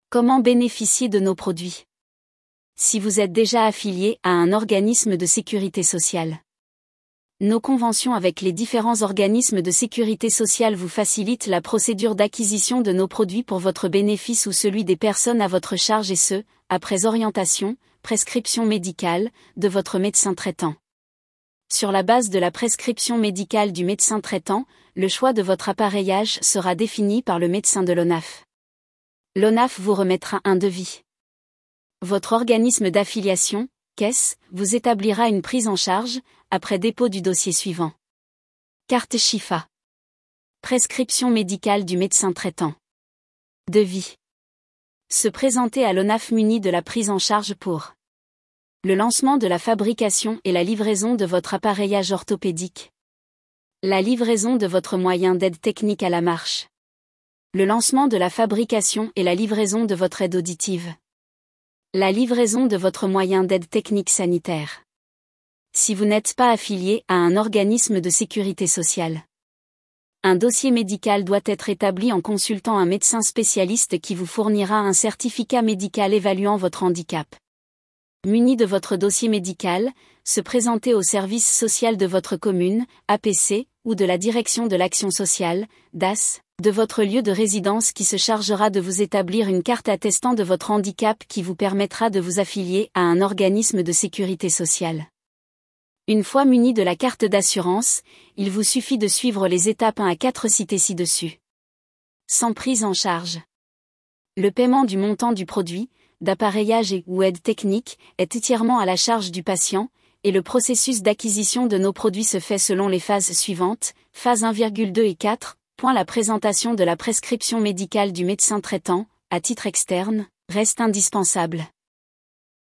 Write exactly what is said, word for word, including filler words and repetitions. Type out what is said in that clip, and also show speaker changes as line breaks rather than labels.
Comment bénéficier de nos produits? Si vous êtes déjà affilié à un organisme de sécurité sociale. Nos conventions avec les différents organismes de sécurité sociale vous facilitent la procédure d'acquisition de nos produits pour votre bénéfice ou celui des personnes à votre charge et ce, après orientation, prescription médicale, de votre médecin traitant. Sur la base de la prescription médicale du médecin traitant, le choix de votre appareillage sera défini par le médecin de l'O N A F. L'O N A F vous remettra un devis. Votre organisme d'affiliation, caisse, vous établira une prise en charge, après dépôt du dossier suivant. Carte Chifa. Prescription médicale du médecin traitant. Devis. Se présenter à l'O N A F muni de la prise en charge pour le lancement de la fabrication et la livraison de votre appareillage orthopédique. La livraison de votre moyen d'aide technique à la marche. Le lancement de la fabrication et la livraison de votre aide auditive. La livraison de votre moyen d'aide technique sanitaire. Si vous n'êtes pas affilié à un organisme de sécurité sociale. Un dossier médical doit être établi en consultant un médecin spécialiste qui vous fournira un certificat médical évaluant votre handicap. Muni de votre dossier médical, se présenter au service social de votre commune, A P C, ou de la direction de l'action sociale, D A S, de votre lieu de résidence qui se chargera de vous établir une carte attestant de votre handicap qui vous permettra de vous affilier à un organisme de sécurité sociale. Une fois muni de la carte d'assurance, il vous suffit de suivre les étapes un à quatre citées ci-dessus. Sans prise en charge. Le paiement du montant du produit, d'appareillage et ou aide technique, est entièrement à la charge du patient, et le processus d'acquisition de nos produits se fait selon les phases suivantes, phase un virgule deux et quatre, point la présentation de la prescription médicale du médecin traitant, à titre externe, reste indispensable.